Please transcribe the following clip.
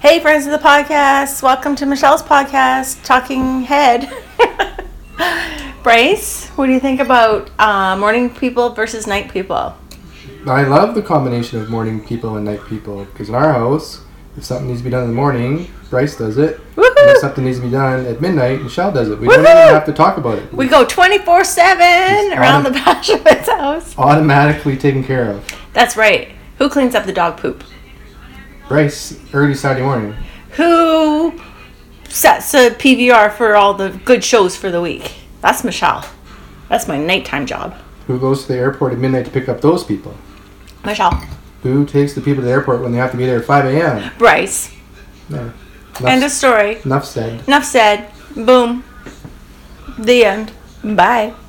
Hey, friends of the podcast. Welcome to Michelle's podcast, Talking Head. Bryce, what do you think about morning people versus night people? I love the combination of morning people and night people because in our house, if something needs to be done in the morning, Bryce does it. Woohoo! And if something needs to be done at midnight, Michelle does it. We Woohoo! don't even have to talk about it. We go 24/7 around the Bashowitz house. Automatically taken care of. That's right. Who cleans up the dog poop? Bryce, early Saturday morning. Who sets a PVR for all the good shows for the week? That's Michelle. That's my nighttime job. Who goes to the airport at midnight to pick up those people? Michelle. Who takes the people to the airport when they have to be there at 5 a.m.? Bryce. Yeah. End of story. Enough said. Enough said. Boom. The end. Bye.